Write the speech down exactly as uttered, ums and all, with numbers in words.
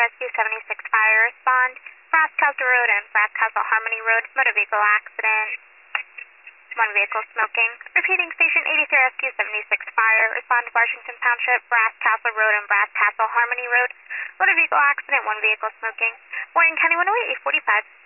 Rescue seventy-six Fire respond. Brass Castle Road and Brass Castle Harmony Road, motor vehicle accident. One vehicle smoking. Repeating, Station eighty-three Rescue seventy-six Fire respond to Washington Township, Brass Castle Road and Brass Castle Harmony Road, motor vehicle accident, one vehicle smoking. Warren County one oh eight, eight forty-five.